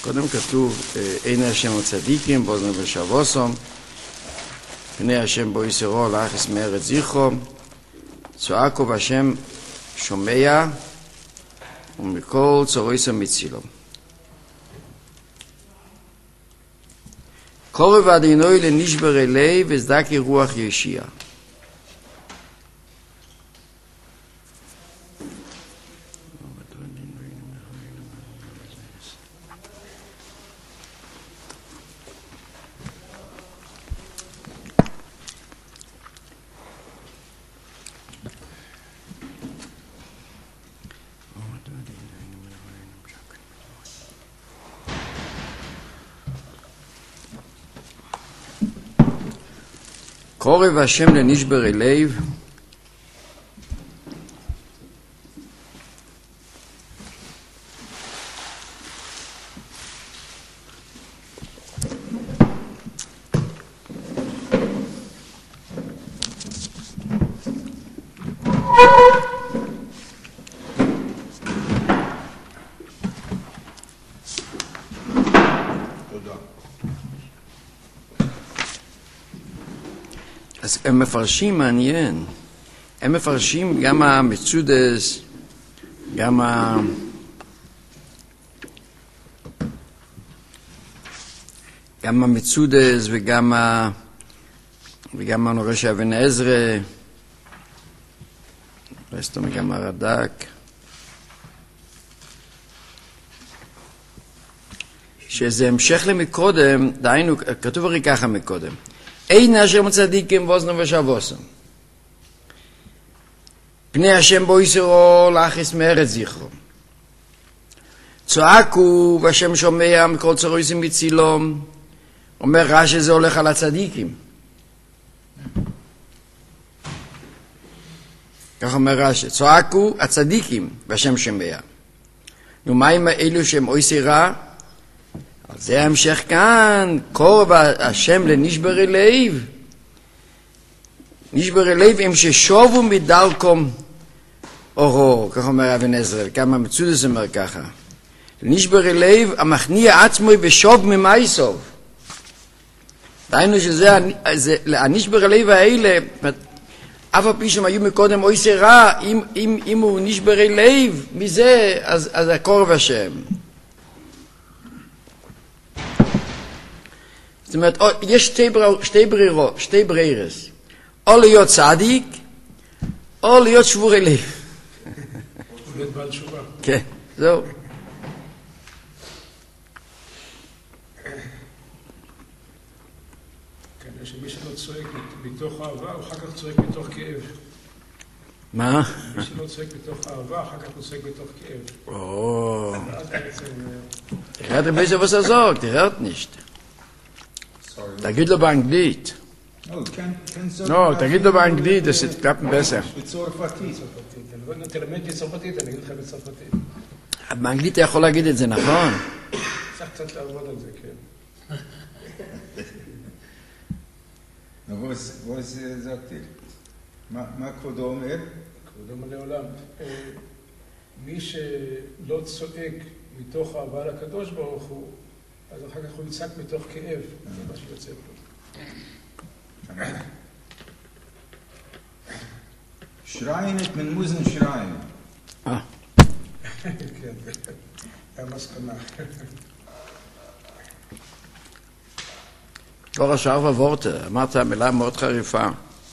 קודם כתוב, אין השם הצדיקים, באוזן ושבוסום, פני השם בו יסרו לאחס מארץ זכרו, צועקו והשם שומע, ומכל צורויסו מצילו. קורב אדינוי לנשברי לב וזדקי רוח ישיע. קורב השם לנשברי לב אז הם מפרשים מעניין, הם מפרשים גם המצודס, גם המצודס וגם הנורש אבן עזרא, רסטום גם הרד"ק, שזה המשך למקודם, דהיינו, כתוב הרי ככה מקודם, אין השם צדיקים באוזן ושבוסם. פני השם בו יסרו לאחס מארץ זכרו. צועקו והשם שומע מכל צורויסים מצילום. אומר רש"י זה הולך על הצדיקים. כך אומר רש"י. צועקו הצדיקים והשם שומע. נו מה עם אלו שהם עושים רע? זה המשך כאן, קורב השם לנשברי לב. נשברי לב הם ששובו מדרכם אורו, כך אומר אבן עזרא, כמה מצודס אומר ככה. נשברי לב המכניע עצמו ושוב ממייסוב. דהיינו שזה, הנשברי לב האלה, אף על פי שהם היו מקודם עושה רע, אם הוא נשברי לב, מזה, אז הקורב השם. זאת אומרת, יש שתי ברירס, או להיות צדיק, או להיות שבורי לב. להיות בעל תשובה. כן, זהו. כן, שמי שלא צועק מתוך אהבה, הוא אחר כך צועק מתוך כאב. מה? מי שלא צועק מתוך אהבה, אחר כך הוא צועק מתוך כאב. תראה את באיזה was sagt, tut nicht. תגיד לו באנגלית. לא, תגיד לו באנגלית, זה klappt besser. בצרפתית. תלמד בצרפתית, אני אגיד לך בצרפתית. באנגלית אתה יכול להגיד את זה, נכון? צריך קצת לעבוד על זה, כן. was sagt ihr? מה כבודו אומר? כבודו אומר לעולם. מי שלא צועק מתוך אהבה לקדוש ברוך הוא, אז אחר כך הוא יצעק מתוך כאב, זה מה שיוצא פה. Schreien nicht, man muss nicht schreien. כן, זה המסקנה. כל השאר ובורטה, אמרת המילה מאוד חריפה.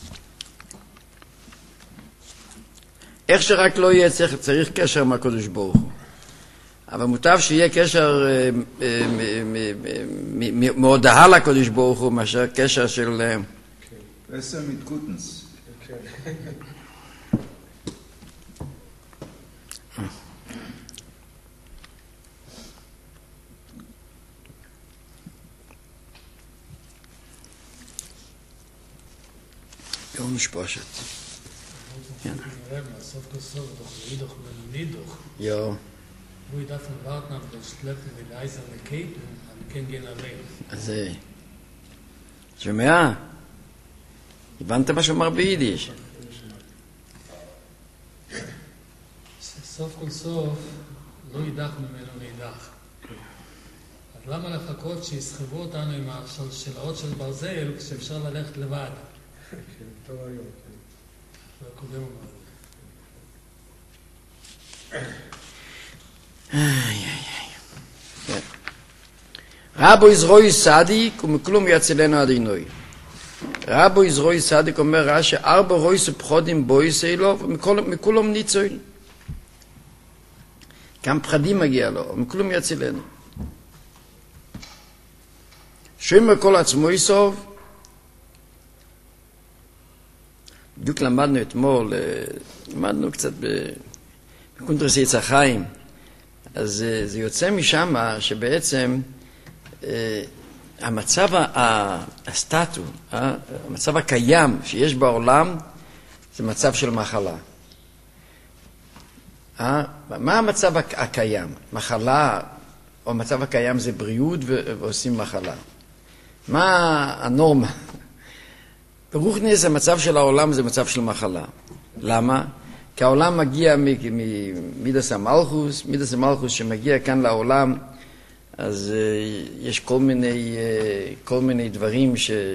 איך שרק לא יהיה צריך קשר עם הקדוש ברוך הוא. אבל מוטב שיהיה קשר מהודעה לקדוש ברוך הוא, מאשר קשר של... Besser mit Gutens. יום משפושת. סוף כל סוף, doch Nidoch und Nidoch. Jo. Wo ich darf noch warten, aber das Schleppen mit eiserne Kälte, dann können gehen allein. אז שומע? הבנת מה שאומר ביידיש? סוף כל סוף, לא יידח ממנו נידח. אז למה לחכות שיסחבו אותנו עם השלשלאות של ברזל כשאפשר ללכת לבד? כן, טוב היום, כן. והקודם אמר. רבו יזרוי סדיק ומכלום יצילנו אדינוי. רבו יזרוי סדיק אומר רש"י, 4 רויס ופחודים בויס אלו ומכלום ניצול. גם פחדים מגיע לו, ומכלום יצילנו. שומר כל עצמו יסוב. בדיוק למדנו אתמול, למדנו קצת בקונטרס יצא חיים. אז זה יוצא משם שבעצם המצב הסטטו, המצב הקיים שיש בעולם, זה מצב של מחלה. מה המצב הקיים? מחלה, או המצב הקיים זה בריאות ועושים מחלה. מה הנורמה? ברוחניס המצב של העולם זה מצב של מחלה. למה? כי העולם מגיע ממידס המלכוס, מידס המלכוס שמגיע כאן לעולם, אז יש כל מיני דברים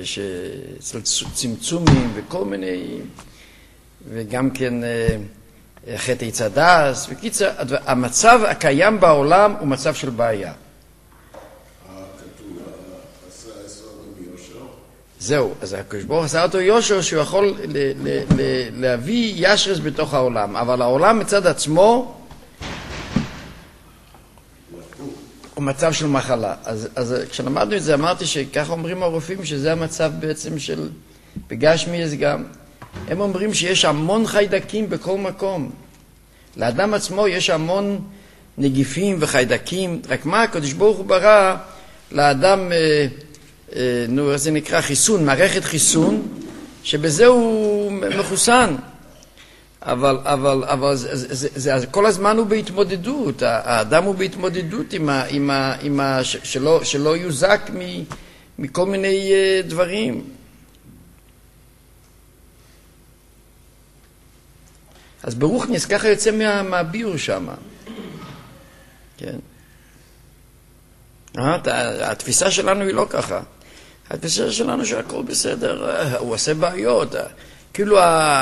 צמצומים וכל מיני, וגם כן חטא עץ הדס, וקיצר, המצב הקיים בעולם הוא מצב של בעיה. זהו, אז הקדוש ברוך הוא עשה אותו יושר שהוא יכול להביא ישרס בתוך העולם, אבל העולם מצד עצמו הוא מצב של מחלה. אז כשלמדנו את זה אמרתי שככה אומרים הרופאים שזה המצב בעצם של בגשמיאס גם. הם אומרים שיש המון חיידקים בכל מקום. לאדם עצמו יש המון נגיפים וחיידקים, רק מה הקדוש ברוך הוא ברא לאדם, איך זה נקרא? חיסון, מערכת חיסון, שבזה הוא מחוסן. אבל זה כל הזמן הוא בהתמודדות, האדם הוא בהתמודדות שלא יוזק מכל מיני דברים. אז ברוחניס ככה יוצא מהביור שם. כן. התפיסה שלנו היא לא ככה. התפיסה שלנו שהכל בסדר, הוא עושה בעיות. כאילו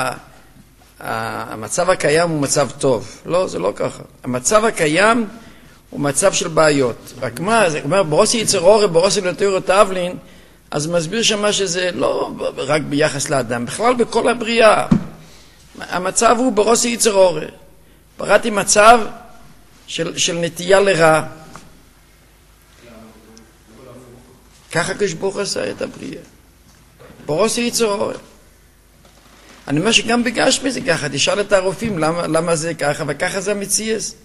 המצב הקיים הוא מצב טוב. לא, זה לא ככה. המצב הקיים הוא מצב של בעיות. רק מה, זה אומר, ברוסי יצר אורי, ברוסי לתיאור תבלין, אז מסביר שמה שזה לא רק ביחס לאדם, בכלל בכל הבריאה. המצב הוא ברוסי יצר אורי. בראתי מצב של נטייה לרע. ככה כשבוך עשה את הבריאה. ברוסי יצר אורי. אני אומר שגם בגשמי זה ככה, תשאל את הרופאים למה זה ככה, וככה זה המציאס.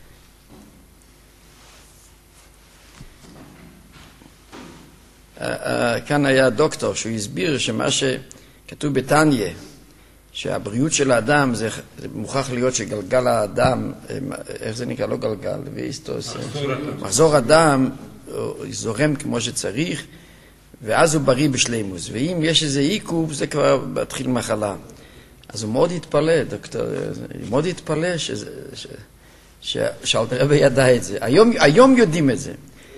כאן היה דוקטור שהוא הסביר שמה שכתוב בתניה, שהבריאות של האדם זה מוכרח להיות שגלגל האדם, איך זה נקרא? לא גלגל, מחזור אדם זורם כמו שצריך, ואז הוא בריא בשלימוס. ואם יש איזה עיכוב, זה כבר מתחיל מחלה. אז הוא מאוד התפלא, דוקטור, מאוד התפלא שאלתר רבי ידע את זה. היום יודעים את זה.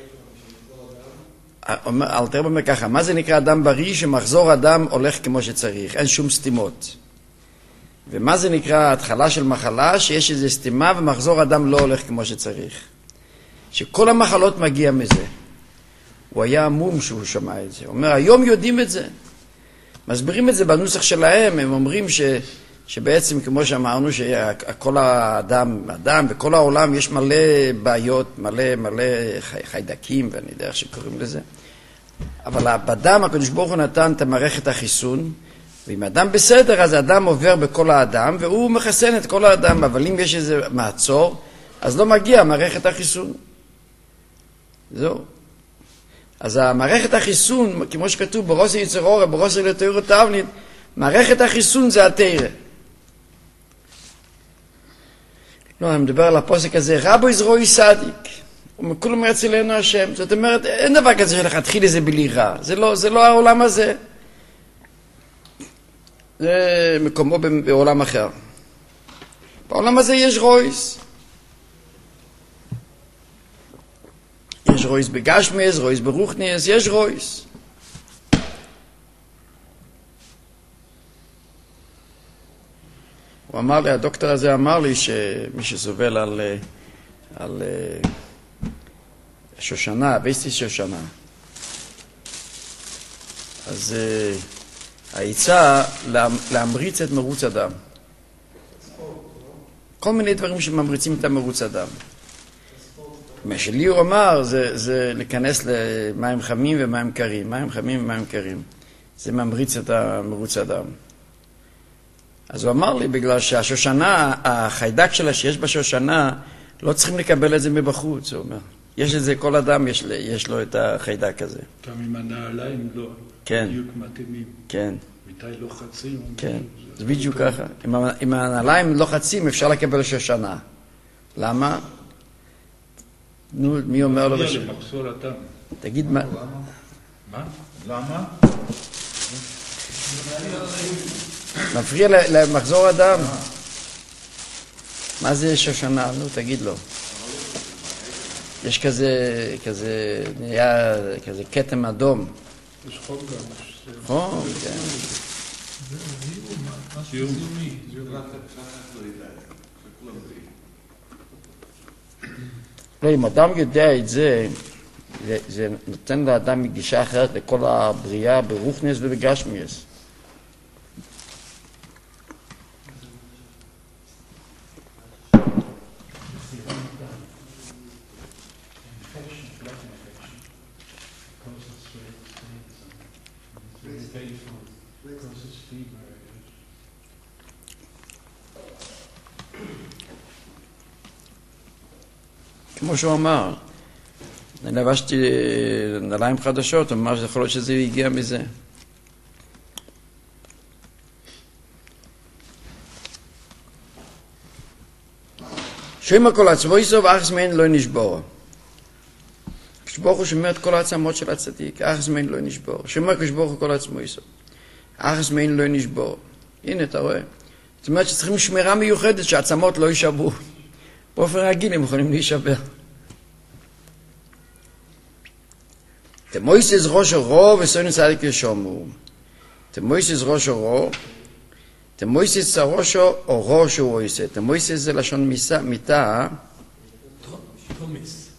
אלתר רבי אומר ככה, מה זה נקרא אדם בריא? שמחזור אדם הולך כמו שצריך, אין שום סתימות. ומה זה נקרא התחלה של מחלה? שיש איזו סתימה ומחזור אדם לא הולך כמו שצריך. שכל המחלות מגיע מזה. הוא היה עמום שהוא שמע את זה. הוא אומר, היום יודעים את זה. מסבירים את זה בנוסח שלהם, הם אומרים שבעצם כמו שאמרנו, שכל האדם בכל העולם יש מלא בעיות, מלא חיידקים, ואני יודע איך שקוראים לזה. אבל באדם הקדוש ברוך הוא נתן את מערכת החיסון, ואם האדם בסדר, אז האדם עובר בכל האדם, והוא מחסן את כל האדם, אבל אם יש איזה מעצור, אז לא מגיע מערכת החיסון. זהו. אז המערכת החיסון, כמו שכתוב, ברוסי יצר אורי, ברוסי לתיאור תבלין, מערכת החיסון זה התורה. לא, אני מדבר על הפוסק הזה, רבו יזרוי סדיק, וכולם יצילנו השם. זאת אומרת, אין דבר כזה שלכתחיל איזה בלי רע. זה לא העולם הזה. זה מקומו בעולם אחר. בעולם הזה יש רויס. יש רויס בגשמיס, רויס ברוחניס, יש רויס. הוא אמר לי, הדוקטור הזה אמר לי שמי שסובל על שושנה, בייסטיס שושנה, אז העיצה להמריץ את מרוץ הדם. כל מיני דברים שממריצים את המרוץ הדם. מה שלי הוא אמר זה להיכנס למים חמים ומים קרים. מים חמים ומים קרים. זה ממריץ את מרוץ הדם. אז הוא אמר לי, בגלל שהשושנה, החיידק שלה שיש בשושנה, לא צריכים לקבל את זה מבחוץ, הוא אומר. יש את זה, כל אדם יש לו את החיידק הזה. גם עם הנעליים לא. כן. בדיוק מתאימים. כן. מתי לוחצים. כן, זה בדיוק ככה. עם הנעליים לוחצים אפשר לקבל שושנה. למה? נו, מי אומר לו בשביל? למחסור הדם. תגיד מה? מה? למה? מפריע למחזור הדם. מה זה שושנה? נו, תגיד לו. יש כזה, נהיה כזה כתם אדום. יש חום גם. חום, כן. לא, אם אדם יודע את זה, זה נותן לאדם מגישה אחרת לכל הבריאה ברוחניס ובגשמיס. כמו שהוא אמר, אני לבשתי נעליים חדשות, הוא אמר שיכול להיות שזה הגיע מזה. שומע כל עצמו יסוב, אחס מן לא נשבור. כשברוך הוא שומע את כל העצמות של הצדיק, אחס מן לא נשבור. שומע כשברוך הוא כל עצמו יסוב, אחס מן לא נשבור. הנה, אתה רואה. זאת אומרת שצריכים שמירה מיוחדת שהעצמות לא יישברו. באופן רגיל הם יכולים להישבר. תמויסס ראש הרו וסוין צדיק ישומו. תמויסס ראש הרו, תמויסס ראש הרו שהוא עושה. תמויסס זה לשון מיטה. תומיס.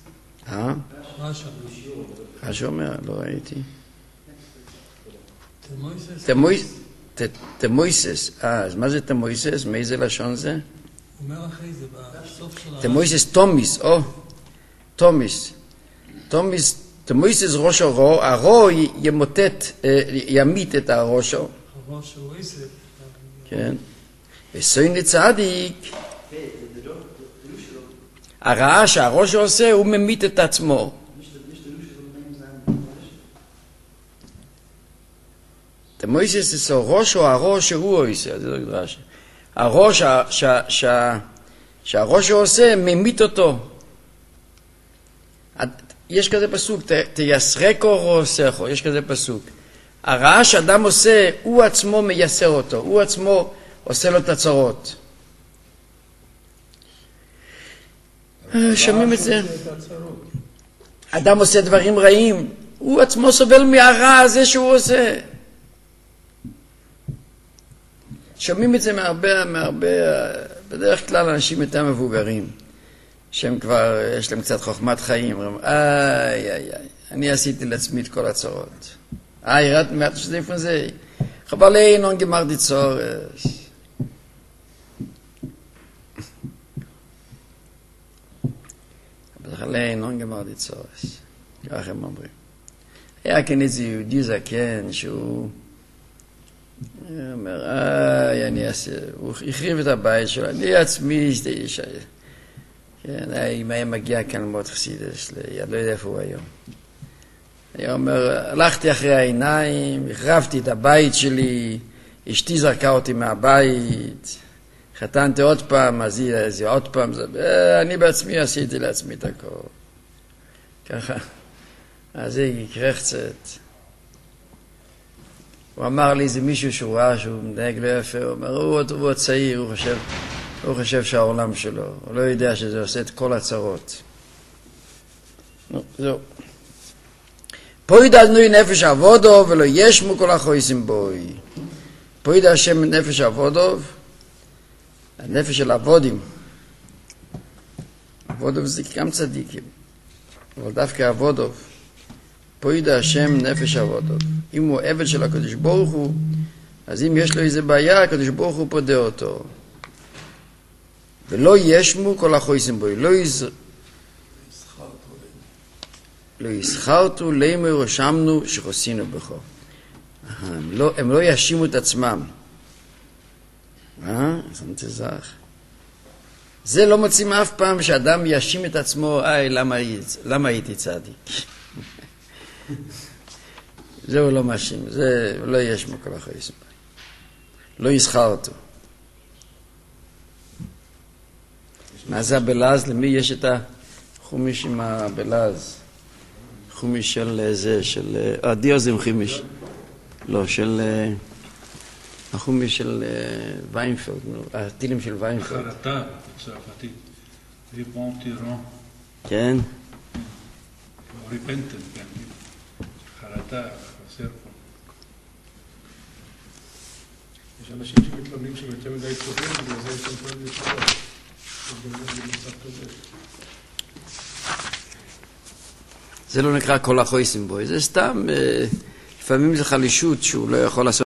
מה שאומר? לא ראיתי. תמויסס. אז מה זה תמויסס? מאיזה לשון זה? אומר אחרי זה בסוף של תמויסס תומיס, תומיס. תמויסס ראש הרו, הרו ימית את הראשו. הראש הוא עשר. כן. וסוין לצדיק. הרעה שהראש עושה, הוא ממית את עצמו. תמויסס זה ראש או הראש שהוא עושה, זה לא נדרש. הראש שהראש עושה, ממית אותו. יש כזה פסוק, תייסרקו רוסךו, יש כזה פסוק. הרעה שאדם עושה, הוא עצמו מייסר אותו, הוא עצמו עושה לו את הצרות. שומעים את זה? אדם עושה דברים רעים, הוא עצמו סובל מהרע הזה שהוא עושה. שומעים את זה מהרבה, בדרך כלל אנשים יותר מבוגרים, שהם כבר, יש להם קצת חוכמת חיים, אני עשיתי לעצמי את כל הצרות. ירדת מעט שזה איפה זה? חבל אינון גמרתי צורש. חבל אינון גמרתי צורש. כך הם אומרים. היה כן איזה יהודי זקן שהוא אומר, אני אעשה, הוא החריב את הבית שלו, אני עצמי, כן, אם היה מגיע כאן מאוד חסידס, לא יודע איפה הוא היום. היה אומר, הלכתי אחרי העיניים, החרבתי את הבית שלי, אשתי זרקה אותי מהבית, חתנתי עוד פעם, אז זה עוד פעם, אני בעצמי עשיתי לעצמי את הכל. ככה, אז זה יקרה קצת. הוא אמר לי, זה מישהו שהוא ראה, שהוא מדייק לא יפה, הוא אומר, הוא הצעיר, הוא חושב שהעולם שלו, הוא לא יודע שזה עושה את כל הצרות. נו, זהו. פויד אדנוי נפש עבודו ולא ישמו כל החויסים בוי. פויד השם נפש עבודו, הנפש של עבודים. עבודו זה גם צדיקים, אבל דווקא עבודו. פויד השם נפש עבודו. אם הוא עבד של הקדוש ברוך הוא, אז אם יש לו איזה בעיה, הקדוש ברוך הוא פודה אותו. ולא ישמו כל החויסים בוי. לא יסחרתו לימי רשמנו שחוסינו בכו. הם לא יאשימו את עצמם. זה לא מוצאים אף פעם שאדם יאשים את עצמו, למה הייתי צדיק? זהו לא מאשים, זה לא ישמו כל החויסים בוי. לא יסחרתו. מה זה הבלז? למי יש את החומיש עם הבלז? חומיש של זה, של... דיו זה עם חימיש. לא, של... החומיש של ויינפלד, הטילים של ויינפלד. חרטה, בצרפתית. ריפנטירון. כן? ריפנטן, כן. חרטה, חסר פה. יש אנשים שמתלוננים שהם יותר מדי טובים, בגלל זה יש להם כל מיני טובות. זה לא נקרא כל החויסים בוי, זה סתם, לפעמים זה חלישות שהוא לא יכול לעשות